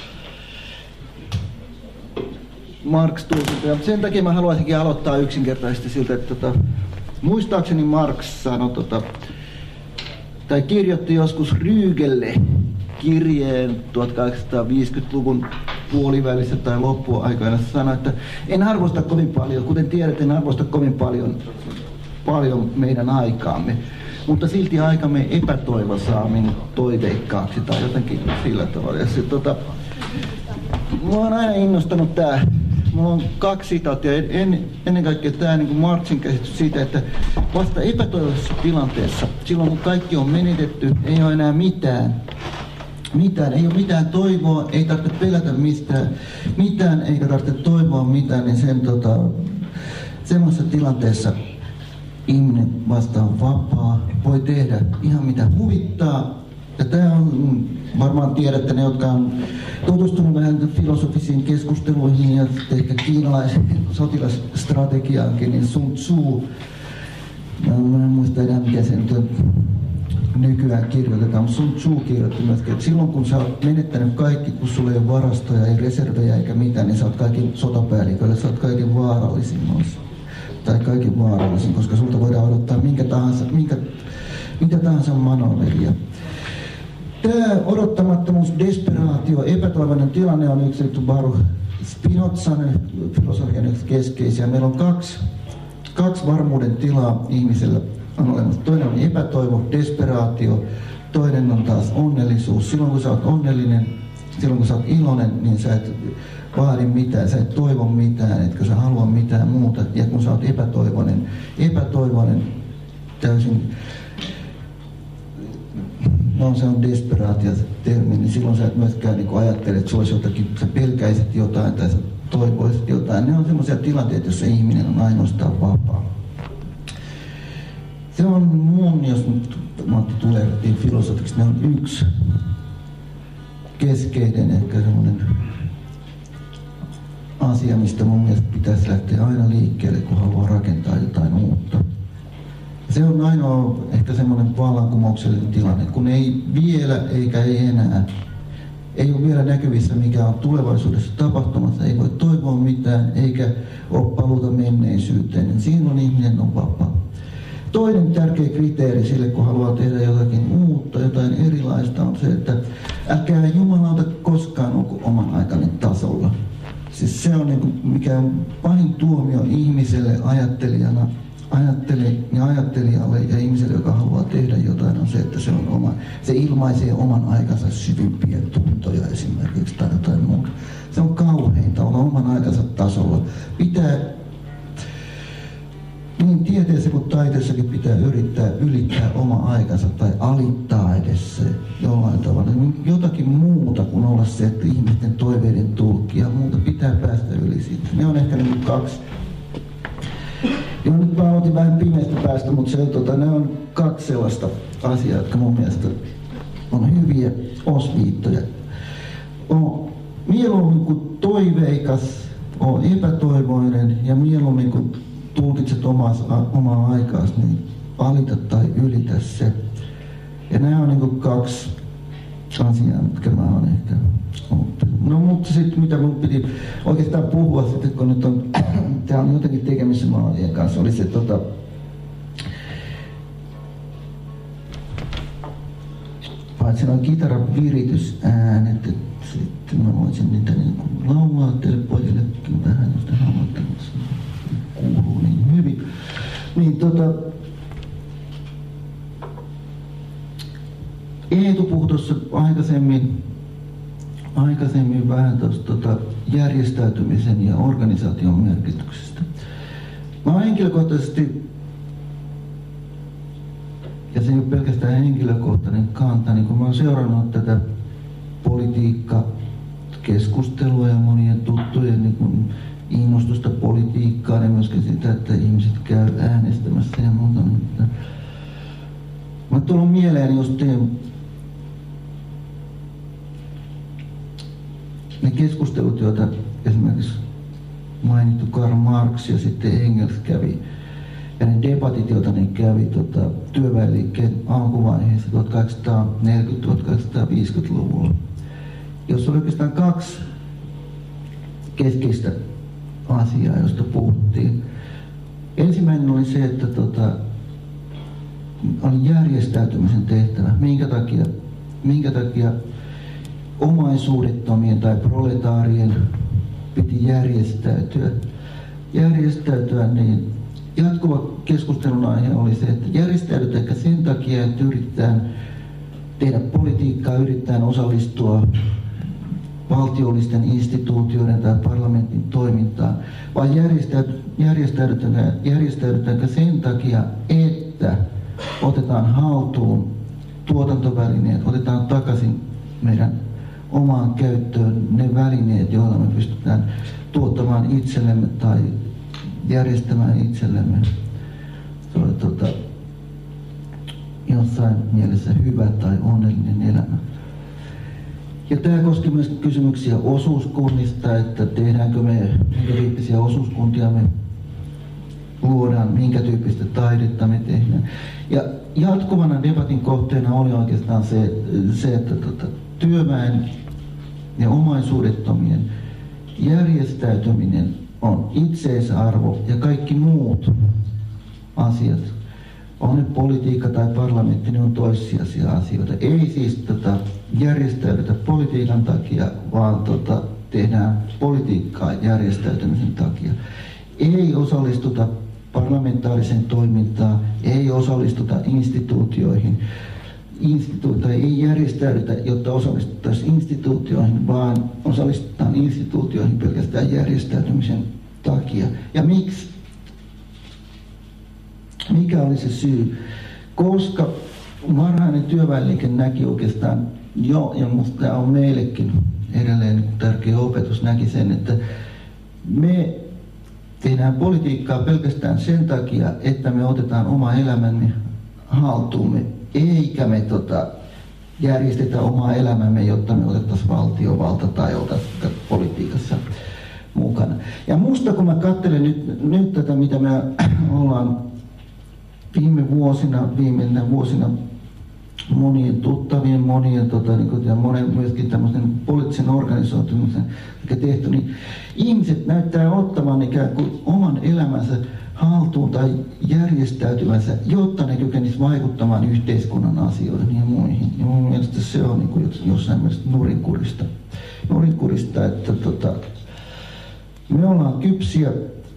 Marx tulkinta. Sen takia mä haluaisinkin aloittaa yksinkertaisesti siltä, että tota, muistaakseni Marx sanoi, tota, tai kirjoitti joskus Rygelle kirjeen tuhatkahdeksansataaviisikymmentäluvun puolivälissä tai loppuaikoina, sanoi, että en arvosta kovin paljon, kuten tiedät, en arvosta kovin paljon, paljon meidän aikaamme, mutta silti aikamme epätoivo saa minut toiveikkaaksi tai jotenkin sillä tavalla. Ja se, tota, mua on aina innostanut tää. Mulla on kaksi sitaattia. En, ennen kaikkea tämä niin kuin Marxin käsitys siitä, että vasta epätoivoisessa tilanteessa, silloin kun kaikki on menetetty, ei ole enää mitään. Mitään, ei ole mitään toivoa, ei tarvitse pelätä mistään, mitään, eikä tarvitse toivoa mitään, niin sen tota, semmoisessa tilanteessa ihminen vasta on vapaa, voi tehdä ihan mitä huvittaa. Ja tämä on, varmaan tiedätte ne, jotka on tutustunut vähän filosofisiin keskusteluihin ja ehkä kiinalaisen sotilasstrategiaankin, niin Sun Tzu, mä en muista enää mikä se nyt nykyään kirjoitetaan, mutta Sun Tzu kirjoitti myöskin, että silloin kun sä oot menettänyt kaikki, kun sulla ei ole varastoja, ei reservejä eikä mitään, niin sä oot kaikki sotapäälliköille, sä oot kaiken vaarallisin noissa. Tai kaiken vaarallisin, koska sulta voidaan odottaa minkä tahansa, minkä, mitä tahansa manööveriä. Tämä odottamattomuus, desperaatio, epätoivoinen tilanne on yksi Baruch Spinozan filosofian yksi keskeisiä. Meillä on kaksi, kaksi varmuuden tilaa ihmisellä on olemassa. Toinen on epätoivo, desperaatio, toinen on taas onnellisuus. Silloin kun sä oot onnellinen, silloin kun sä oot iloinen, niin sä et vaadi mitään, sä et toivo mitään, etkö sä halua mitään muuta. Ja kun sä oot epätoivoinen, epätoivoinen täysin, no se on desperaatio se termi, niin silloin sä et myöskään niin ajattele, että sulla olisi jotakin, sä pelkäisit jotain tai sä toivoisit jotain. Ne on semmoisia tilanteita, joissa ihminen on ainoastaan vapaa. Se on mun, jos nyt Matti tulevittiin filosofiksi, ne on yksi keskeinen ehkä semmoinen asia, mistä mun mielestä pitäisi lähteä aina liikkeelle, kun haluaa rakentaa jotain uutta. Se on ainoa ehkä semmoinen vallankumouksellinen tilanne, kun ei vielä eikä ei enää, ei ole vielä näkyvissä mikä on tulevaisuudessa tapahtumassa, ei voi toivoa mitään eikä ole paluuta menneisyyteen, niin silloin ihminen on vapaa. Toinen tärkeä kriteeri sille, kun haluaa tehdä jotakin uutta, jotain erilaista, on se, että älkää jumalauta koskaan ole oman aikainen tasolla. Siis se on niin kuin, mikä on pahin tuomio ihmiselle ajattelijana, ajattele, ja ajattelijalle ja ihmiselle, joka haluaa tehdä jotain, on se, että se, on oma, se ilmaisee oman aikansa syvimpiä tuntoja esimerkiksi tai jotain muuta. Se on kauheinta olla oman aikansa tasolla. Pitää, niin tieteessä kuin taiteessakin pitää yrittää ylittää oma aikansa tai alittaa edes se jollain tavalla. Jotakin muuta kuin olla se, että ihmisten toiveiden tulkki ja muuta pitää päästä yli siitä. Ne on ehkä niin kaksi. Joo, nyt mä otin vähän pimeästä päästä, mutta se, tota, ne on kaksi sellaista asiaa, jotka mun mielestä on hyviä osviittoja. On mieluummin kuin toiveikas, on epätoivoinen ja mieluummin kuin tulkitset omaa, omaa aikaasi, niin alita tai ylitä se. Ja nämä on niin kuin kaksi asiaa, mitkä mä oon ehkä oppinut. No mutta sitten mitä mun piti oikeastaan puhua sitten, kun nyt on, tää on jotenkin tekemissä maalien kanssa, oli se tota, paitsi noin kitaran viritysäänet, että sitten mä voisin niitä niin kuin laulaa teille pojillekin vähän, jos te haluatte, kuuluu niin hyvin. Niin tota, Eetu puhui tuossa aikaisemmin, aikaisemmin vähän tuosta tota, järjestäytymisen ja organisaation merkityksestä. Mä oon henkilökohtaisesti, ja se ei ole pelkästään henkilökohtainen kanta, niin kun mä oon seurannut tätä politiikkakeskustelua ja monien tuttujen niin kun innostusta politiikkaan ja myöskin sitä, että ihmiset käy äänestämässä ja muuta. Mä Mä tullut mieleen just ne keskustelut, joita esimerkiksi mainittu Karl Marx ja sitten Engels kävi, ja ne debatit, joita ne kävi tota, työväenliikkeen alkuvaiheessa tuhatkahdeksansataaneljäkymmentä tuhatkahdeksansataaviisikymmentäluvulla, jossa oli oikeastaan kaksi keskeistä asiaa, josta puhuttiin. Ensimmäinen oli se, että tota, oli järjestäytymisen tehtävä. Minkä takia, minkä takia omaisuudettomien tai proletaarien piti järjestäytyä. Järjestäytyä, niin jatkuva keskustelun aihe oli se, että järjestäydytäänkö sen takia, että yritetään tehdä politiikkaa, yritetään osallistua valtiollisten instituutioiden tai parlamentin toimintaan, vai järjestäydytäänkö, järjestäydytäänkö sen takia, että otetaan haltuun tuotantovälineet, otetaan takaisin meidän omaan käyttöön ne välineet, joilla me pystytään tuottamaan itsellemme tai järjestämään itsellemme tuota, jossain mielessä hyvä tai onnellinen elämä. Ja tämä koski myös kysymyksiä osuuskunnista, että tehdäänkö me, minkä tyyppisiä osuuskuntia me luodaan, minkä tyyppistä taidetta me tehdään. Ja jatkuvana debatin kohteena oli oikeastaan se, se että tota, työväen ja omaisuudettomien järjestäytyminen on itseisarvo ja kaikki muut asiat, on ne politiikka tai parlamentti, ne on toissijaisia asioita. Ei siis tota, järjestäydytä politiikan takia, vaan tota, tehdään politiikkaa järjestäytymisen takia. Ei osallistuta parlamentaariseen toimintaan, ei osallistuta instituutioihin. Instituutio ei järjestäydytä, jotta osallistuttaisiin instituutioihin, vaan osallistutaan instituutioihin pelkästään järjestäytymisen takia. Ja miksi? Mikä oli se syy? Koska varhainen työväenliike näki oikeastaan jo, ja minusta tämä on meillekin edelleen tärkeä opetus, näki sen, että me tehdään politiikkaa pelkästään sen takia, että me otetaan oma elämämme haltuumme, eikä me tota, järjestetä omaa elämämme, jotta me otettaisiin valtiovalta tai oltaisiin politiikassa mukana. Ja musta kun mä katselen nyt, nyt tätä, mitä me ollaan viime vuosina, viimeisenä vuosina monien tuttavien, monien tota, niin, ja monen myöskin tämmöisen poliittisen organisoitumisen tehty, niin ihmiset näyttää ottamaan ikään kuin oman elämänsä haltuun tai järjestäytymänsä, jotta ne kykenisivät vaikuttamaan yhteiskunnan asioihin ja muihin. Ja mun mielestä se on niin kuin jossain mielessä nurinkurista. Nurinkurista, että tota, me ollaan kypsiä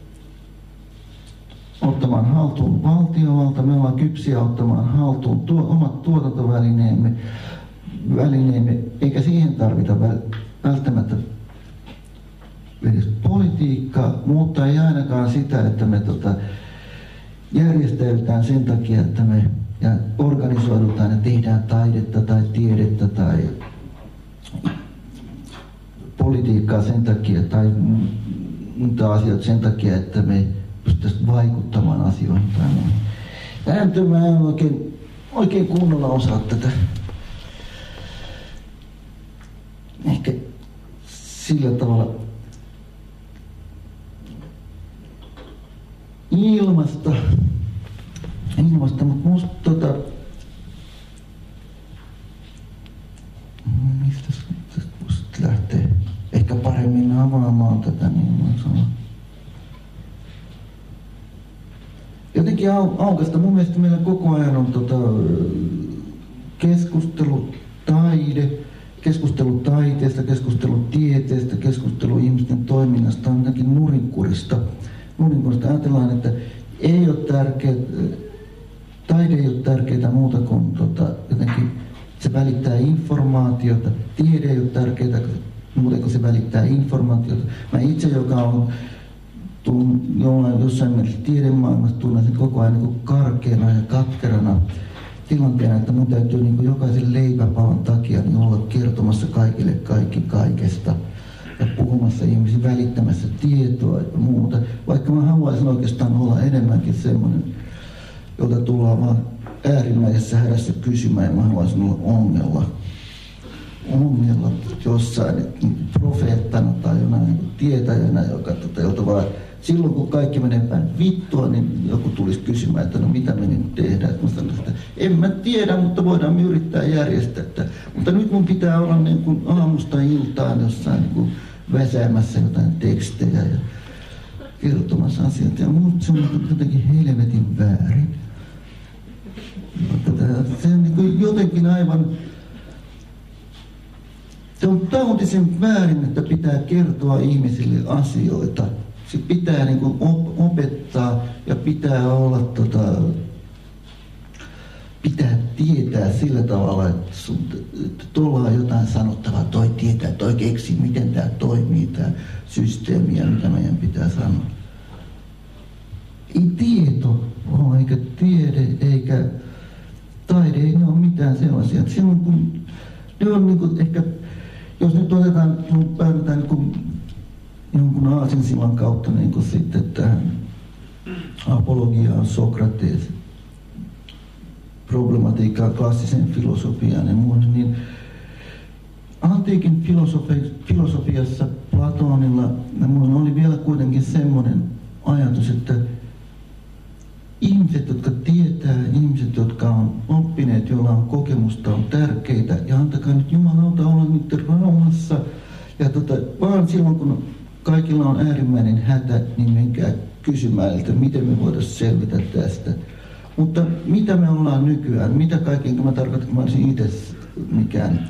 ottamaan haltuun valtiovalta, me ollaan kypsiä ottamaan haltuun tuo, omat tuotantovälineemme, välineemme, eikä siihen tarvita välttämättä edes politiikkaa, mutta ei ainakaan sitä, että me tota, järjestäydytään sen takia, että me ja organisoidutaan ja tehdään taidetta tai tiedettä tai politiikkaa sen takia tai muuta asioita sen takia, että me pystyttäisiin vaikuttamaan asioihin tai muuta. Tähän mä en oikein, oikein kunnolla osaa tätä ehkä sillä tavalla ilmasta, ilmasta mutta musta tota, mistä tästä lähtee ehkä paremmin avaamaan tätä, niin mä sanon. Jotenkin au, aukasta. Mun mielestä meillä koko ajan on tota, keskustelu, taide, keskustelu taiteesta, keskustelu tieteestä, keskustelu ihmisten toiminnasta on jotenkin nurinkurista. Nurinkurista ajatellaan, että ei ole tärkeää, taide ei ole tärkeää muuta kuin tota, jotenkin se välittää informaatiota, tiede ei ole tärkeää muuta kuin se välittää informaatiota. Mä itse, joka on tuun jollain jossain mielessä tiedemaailmassa tunnen sen koko ajan niin karkeana ja katkerana tilanteena, että mun täytyy niin kuin jokaisen leipäpalan takia niin olla kertomassa kaikille kaikki kaikesta ja puhumassa ihmisiä, välittämässä tietoa ja muuta. Vaikka mä haluaisin oikeastaan olla enemmänkin semmoinen, jolta tullaan vaan äärimmäisessä hädässä kysymään ja mä haluaisin olla ongella. Ongella jossain profeettana tai jonain tietäjänä, joka tota, jolta vaan silloin kun kaikki menee päin vittua, niin joku tulisi kysymään, että no mitä me nyt tehdään. Mä sanon, että en mä tiedä, mutta voidaan me yrittää järjestää. Että, mutta nyt mun pitää olla niin kuin aamusta iltaan jossain niin kuin väsäämässä jotain tekstejä ja kertomassa asiat. Ja musta se on jotenkin helvetin väärin. Se on niin kuin jotenkin aivan... Se on tautisen väärin, että pitää kertoa ihmisille asioita. Se pitää niin kuin op- opettaa ja pitää olla tota, pitää tietää sillä tavalla, että, sun, että tuolla on jotain sanottavaa, toi tietää, toi keksii, miten tämä toimii, tämä systeemi ja mitä meidän pitää sanoa. Ei tieto ole, eikä tiede, eikä taide, ei ne ole mitään sellaisia. Että silloin kun ne on niin kuin ehkä, jos nyt otetaan, päädytään niin kuin jonkun aasinsillan kautta niin kuin sitten tähän apologiaan, Sokrates, problematiikkaan, klassiseen filosofiaan ja muuhun, niin antiikin filosofi- filosofiassa Platonilla ja muuhun oli vielä kuitenkin semmoinen ajatus, että ihmiset, jotka tietää, ihmiset, jotka on oppineet, joilla on kokemusta, on tärkeitä ja antakaa nyt Jumalauta olla nyt rauhassa ja tota, vaan silloin kun kaikilla on äärimmäinen hätä, niin menkää kysymään, että miten me voitaisiin selvitä tästä. Mutta mitä me ollaan nykyään? Mitä kaiken, kun mä tarkoitan, kun mä olisin itse mikään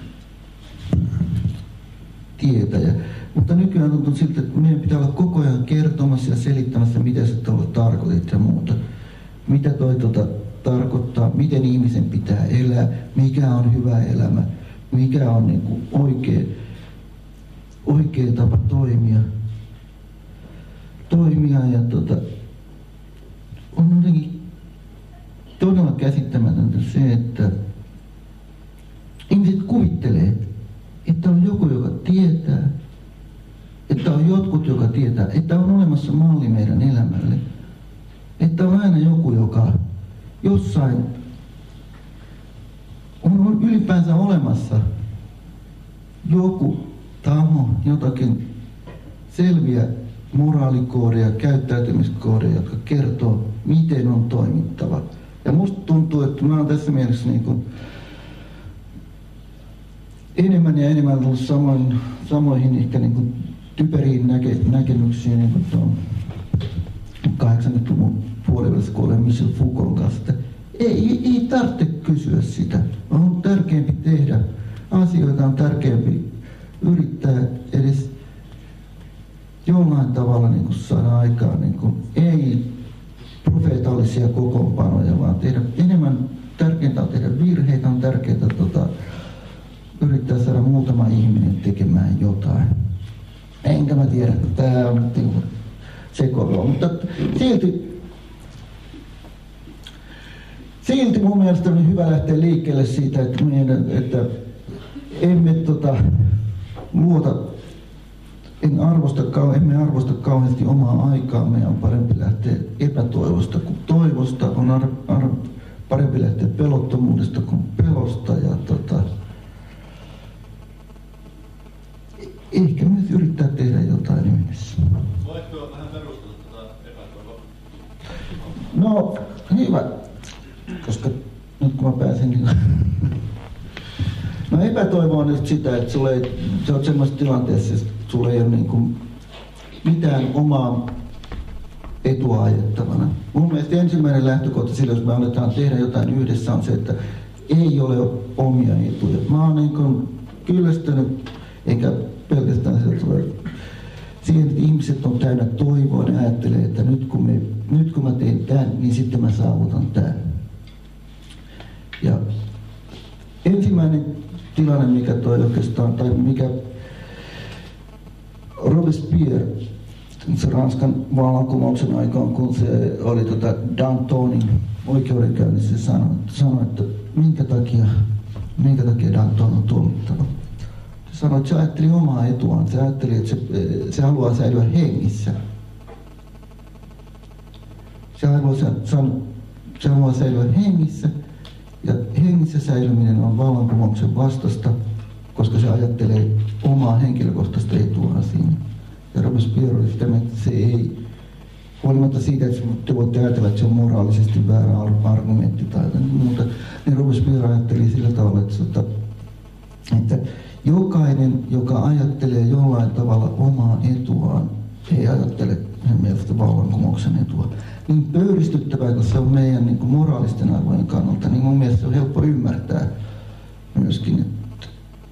tietäjä. Mutta nykyään tuntuu siltä, että meidän pitää olla koko ajan kertomassa ja selittämässä, mitä se tuolla tarkoitit ja muuta. Mitä toi tuota tarkoittaa, miten ihmisen pitää elää, mikä on hyvä elämä, mikä on niin kuin oikea, oikea tapa toimia. toimia ja tota, on jotenkin todella käsittämätöntä se, että ihmiset kuvittelee, että on joku, joka tietää, että on jotkut, joka tietää, että on olemassa malli meidän elämälle, että on aina joku, joka jossain on ylipäänsä olemassa joku taho, jotakin selviä moraalikoodeja, käyttäytymiskoodeja, jotka kertoo, miten on toimittava. Ja musta tuntuu, että mä oon tässä mielessä niin kuin enemmän ja enemmän tullut samoin, samoihin ehkä niin kuin typeriin näke, näkemyksiin niin kuin tuon kahdeksankymmentäluvun puolivälissä, kun olen Michel Foucaultin kanssa, että ei, ei tarvitse kysyä sitä. On tärkeämpi tehdä asioita, on tärkeämpi yrittää edes jollain tavalla niin kuin saada aikaan, niin kuin, ei profeetallisia kokoonpanoja, vaan tehdä enemmän, tärkeintä on tehdä virheitä, on tärkeää tota, yrittää saada muutama ihminen tekemään jotain. Enkä mä tiedä, että tämä on niin sekoilua, mutta silti, silti mun mielestä on hyvä lähteä liikkeelle siitä, että, meidän, että emme tota, luota En arvosta, emme arvosta kauheasti omaa aikaa. Meidän on parempi lähteä epätoivosta kuin toivosta. On ar, ar, parempi lähteä pelottomuudesta kuin pelosta. Ja tota, ehkä myös yrittää tehdä jotain yhdessä. Voitko vähän perustella tätä epätoivoa? No, hyvä. Koska nyt kun mä pääsen... Niin no epätoivo on just sitä, että sulle ei, sä oot semmoisessa tilanteessa, että sulla ei ole niin kuin mitään omaa etua ajettavana. Mun mielestä ensimmäinen lähtökohta sillä, jos me aletaan tehdä jotain yhdessä, on se, että ei ole omia etuja. Mä oon niin kuin kyllästynyt, eikä pelkästään se, siihen, että ihmiset on täynnä toivoa, ne ajattelee, että nyt kun, me, nyt kun mä teen tämän, niin sitten mä saavutan tämän. Ja ensimmäinen tilanne, mikä toi oikeastaan, tai mikä Robespierre, se Ranskan vallankumouksen aikaan, kun se oli tota Dantonin oikeudenkäynnissä, sanoi, sanoi, että minkä takia, minkä takia Danton on tuomittava. Se sanoi, että se ajatteli omaa etuaan, se ajatteli, että se, se haluaa säilyä hengissä. Se haluaa, se, se haluaa säilyä hengissä Ja hengissä säilyminen on vallankumouksen vastasta, koska se ajattelee omaa henkilökohtaista etuaan siinä. Ja Robespierre oli sitä, että se ei, huolimatta siitä, että te voitte ajatella, että se on moraalisesti väärä argumentti tai muuta, niin Robespierre ajatteli sillä tavalla, että, että jokainen, joka ajattelee jollain tavalla omaa etuaan, ei ajattele hänen mielestä vallankumouksen etua. Niin pöyristyttävää, kun se on meidän niin kuin moraalisten arvojen kannalta, niin mun mielestä se on helppo ymmärtää myöskin, että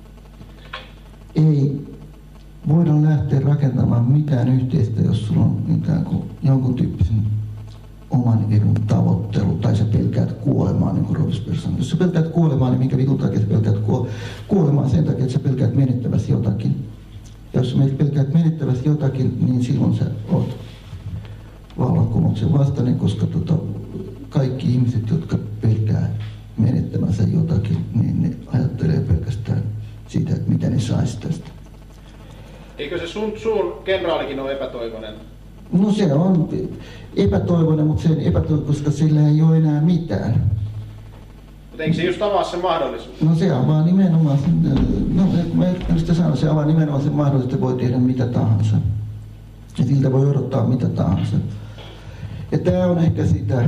ei voida lähteä rakentamaan mitään yhteistä, jos sulla on mitään kuin jonkun tyyppisen oman edun tavoittelu, tai sä pelkäät kuolemaa, niin kuin Robespierre sanoi. Jos sä pelkäät kuolemaa, niin minkä vitun takia sä pelkäät kuolemaa sen takia, että sä pelkäät menettäväsi jotakin. Ja jos sä pelkäät menettäväsi jotakin, niin silloin sä oot vallankumouksen vastainen, koska tota, kaikki ihmiset, jotka pelkää menettämänsä jotakin, niin ne ajattelee pelkästään siitä, että mitä ne saisi tästä. Eikö se sun suun kenraalikin ole epätoivoinen? No se on epätoivoinen, mutta se on epätoivoinen, koska sillä ei ole enää mitään. Mutta eikö se just avaa sen mahdollisuuden? No se avaa nimenomaan sen, no mä en sitä sano, se avaa nimenomaan sen mahdollisuuden, että voi tehdä mitä tahansa. Ja siltä voi odottaa mitä tahansa. Ja tää on ehkä sitä,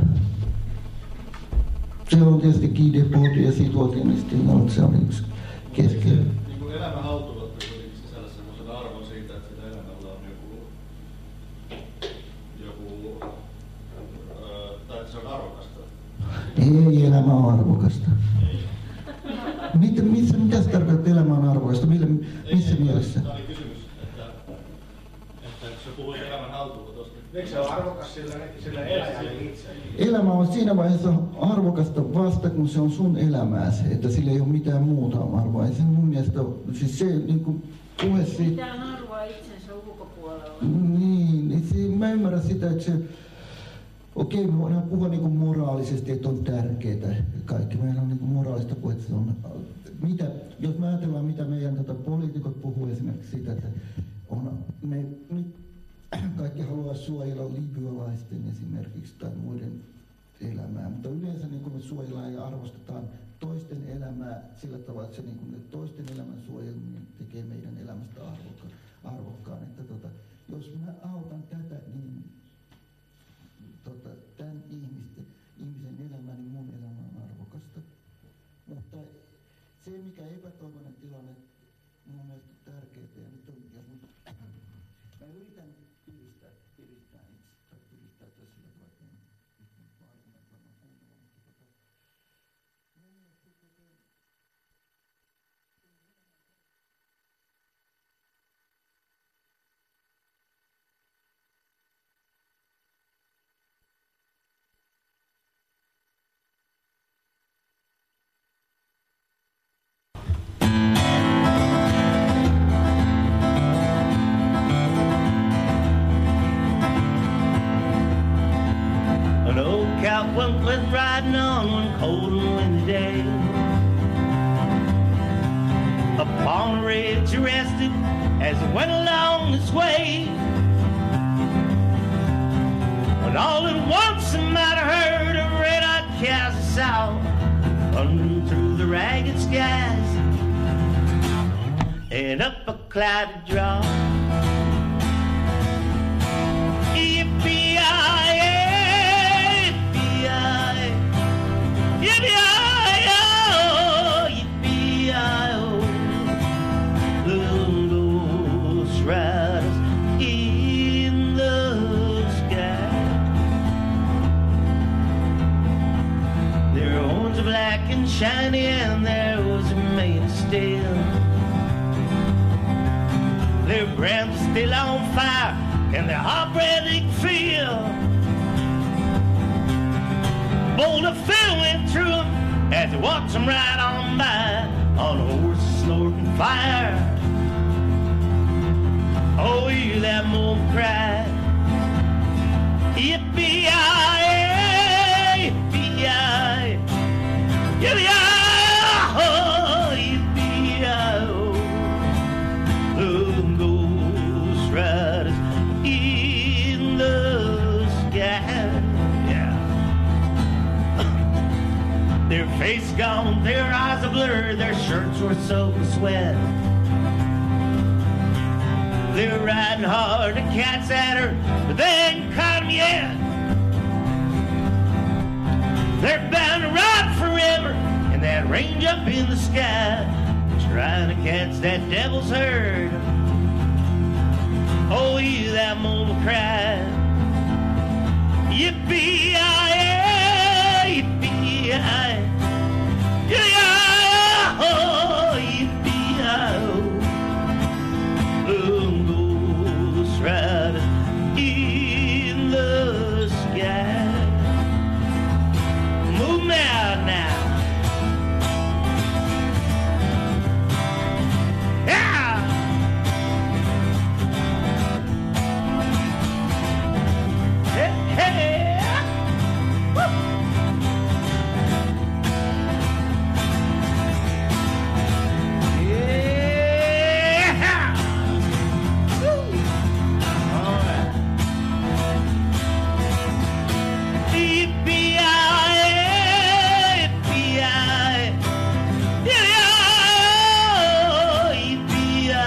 se on tietysti Guy Debord ja siitä luotiinisti, no se on yksi keskeinen. Niin kuin elämä haltuunotti kuitenkin sisällä semmoisen arvon siitä, että sillä elämällä on joku, joku öö, tai että se on arvokasta. Ei elämä on arvokasta. Mitä, missä, mitä se tarkoittaa, elämä on arvokasta? Millä, missä ei, mielessä? Tämä oli kysymys, että, että kun sä puhuit elämän haltuunotosta. Eikö se ole arvokas sillä, sillä eläjälle itse? Elämä on siinä vaiheessa arvokasta vasta, kun se on sun elämääsi, että sillä ei ole mitään muuta arvoa. Ei se mun mielestä ole, siis se niin kuin puhe siitä... Mitään arvoa itsensä ulkopuolella. Niin, niin se, mä ymmärrän sitä, että se... Okei, me voidaan puhua niin kuin moraalisesti, että on tärkeää kaikki. Meillä on niin kuin moraalista puhetta. On, mitä, jos me ajatellaan, mitä meidän tota, poliitikot puhuu esimerkiksi siitä, että on, me, me kaikki haluaa suojella libyalaisten esimerkiksi tai muiden elämää, mutta yleensä niin kuin me suojellaan ja arvostetaan toisten elämää sillä tavalla, että se niin kuin, että toisten elämän suojelminen tekee meidän elämästä arvokkaan. arvokkaan. Että, tota, jos mä autan tätä, niin tota, tämän ihmisten, ihmisen elämä, niin mun elämä on arvokasta. Mutta se, mikä epätoivoinen tilanne, mun mielestä on tärkeää, ja nyt on, ja mun, mä yritän piristää, piristää itse, tai piristää sillä tavalla, että en varmaan kuunnella, mutta tota, mun mielestä tota, One went riding on one cold and windy day. Upon a ridge he rested as he went along his way. When all at once he might have heard a red-eyed cow's sound thundering through the ragged skies and up a clouded draw. Yippee-yi-yi! Yippee-yi-yo, yippee-yi-yo, little ghost riders in the sky. Their horns are black and shiny and their hooves are made of steel. Their brands are still on fire and their hot breath they can feel. Boulder Phil went through them as he watched them ride on by on a horse snorting fire. Oh, hear that moon cry. Yippee-yi-yi, yippee-yi-yi, yippee-yi-yi, yippee-yi-yi, little ghost riders in the sky. Their face gone, their eyes are blurred, their shirts were soaked with sweat. They're riding hard, the cat's at her, but they ain't caught 'em yet. They're bound to ride forever in that range up in the sky, trying to catch that devil's herd. Oh, hear that mama cry. Yippee-yi-yi, yippee-yi-yi, yippee-yi-yi, yippee-yi-yi. Long Ghost Rider in the sky. Move me out now. Yeah! Hey, hey! Woo! Yeah! Woo! All right. Yippee-yi-yi, yippee-yi-yi, yippee-yi-yi,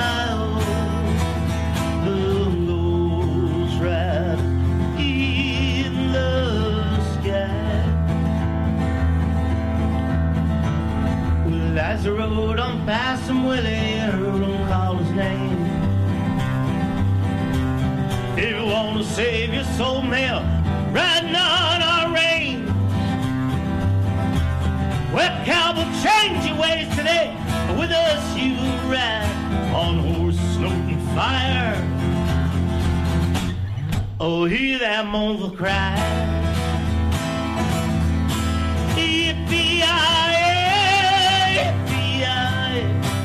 Long Ghost Rider in the sky. Well, as I rode on past him, Willie, I heard him call his name. If you want to save your soul, now riding on our range. Well, cowboy, change your ways today. With us you ride on horse, snorting fire. Oh, hear that mournful cry. Yippee-yi-yi, yippee-yi-yi,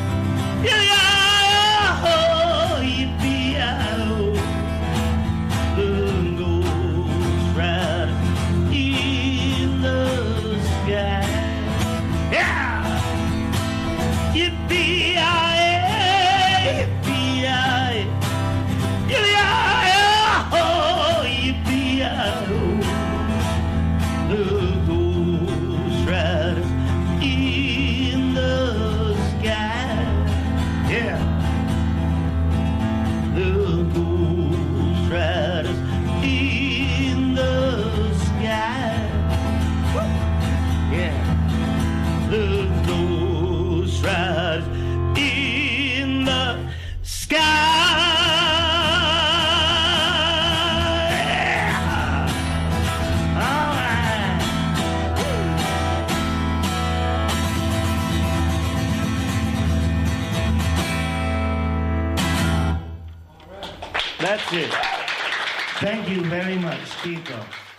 yippee-yi-yi, yippee-yi-yi. Long Ghost Rider in the sky. Yeah! Yippee-yi-yi, yippee-yi-yi, yippee-yi-yi, yippee-yi-yi. Long Ghost Rider in the sky. Yeah! Long Ghost Riders in the sky. Woo! Yeah. The Ghost Riders in the sky. Yeah. All right. That's it. Thank you very much, Chico.